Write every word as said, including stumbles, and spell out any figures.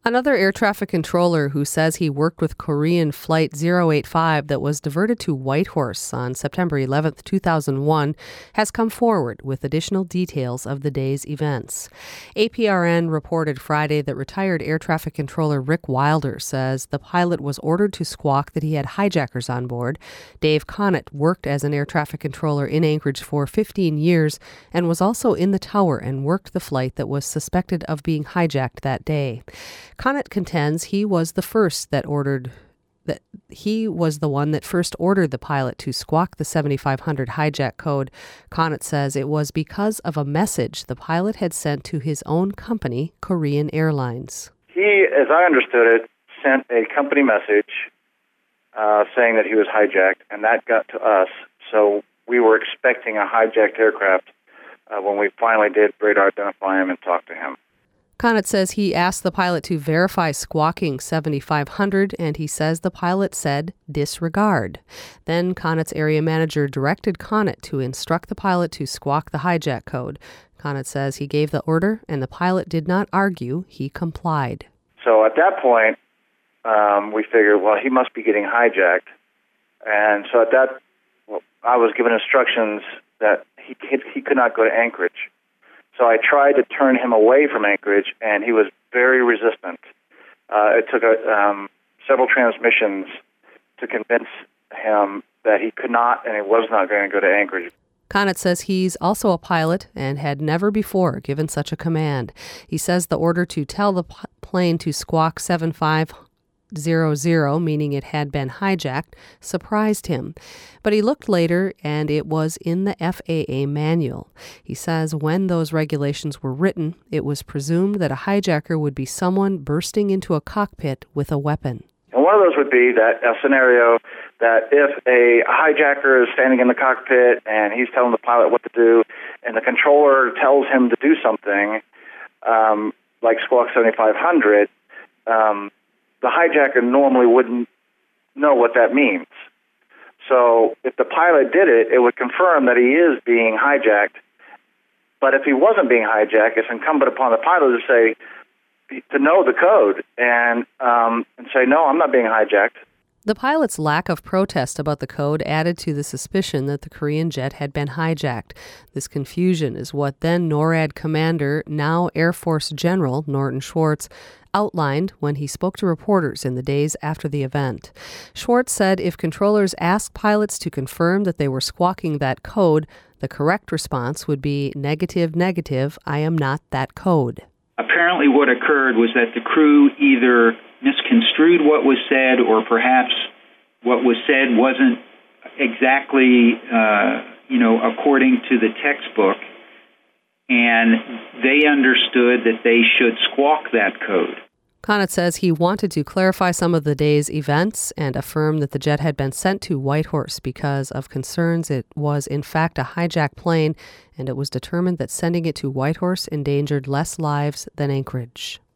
Another air traffic controller who says he worked with Korean Flight zero eight five that was diverted to Whitehorse on September eleventh, two thousand one, has come forward with additional details of the day's events. A P R N reported Friday that retired air traffic controller Rick Wilder says the pilot was ordered to squawk that he had hijackers on board. Dave Conant worked as an air traffic controller in Anchorage for fifteen years and was also in the tower and worked the flight that was suspected of being hijacked that day. Conant contends he was the first that ordered that he was the one that first ordered the pilot to squawk the seventy-five hundred hijack code. Conant says it was because of a message the pilot had sent to his own company, Korean Airlines. He, as I understood it, sent a company message uh, saying that he was hijacked, and that got to us. So we were expecting a hijacked aircraft uh, when we finally did radar identify him and talk to him. Conant says he asked the pilot to verify squawking seventy-five hundred, and he says the pilot said disregard. Then Conant's area manager directed Conant to instruct the pilot to squawk the hijack code. Conant says he gave the order, and the pilot did not argue. He complied. So at that point, um, we figured, well, he must be getting hijacked. And so at that, well, I was given instructions that he, he could not go to Anchorage. So I tried to turn him away from Anchorage, and he was very resistant. Uh, it took a, um, several transmissions to convince him that he could not and he was not going to go to Anchorage. Conant says he's also a pilot and had never before given such a command. He says the order to tell the p- plane to squawk seven five zero zero, meaning it had been hijacked, surprised him. But he looked later, and it was in the F A A manual. He says when those regulations were written, it was presumed that a hijacker would be someone bursting into a cockpit with a weapon. And one of those would be that a scenario that if a hijacker is standing in the cockpit and he's telling the pilot what to do, and the controller tells him to do something, um, like squawk seventy-five hundred, um, the hijacker normally wouldn't know what that means. So if the pilot did it, it would confirm that he is being hijacked. But if he wasn't being hijacked, it's incumbent upon the pilot to say, to know the code and um, and say, no, I'm not being hijacked. The pilot's lack of protest about the code added to the suspicion that the Korean jet had been hijacked. This confusion is what then NORAD commander, now Air Force General Norton Schwartz, outlined when he spoke to reporters in the days after the event. Schwartz said if controllers asked pilots to confirm that they were squawking that code, the correct response would be negative, negative, I am not that code. Apparently what occurred was that the crew either misconstrued what was said or perhaps what was said wasn't exactly, uh, you know, according to the textbook, and they understood that they should squawk that code. Conant says he wanted to clarify some of the day's events and affirm that the jet had been sent to Whitehorse because of concerns it was in fact a hijacked plane, and it was determined that sending it to Whitehorse endangered less lives than Anchorage.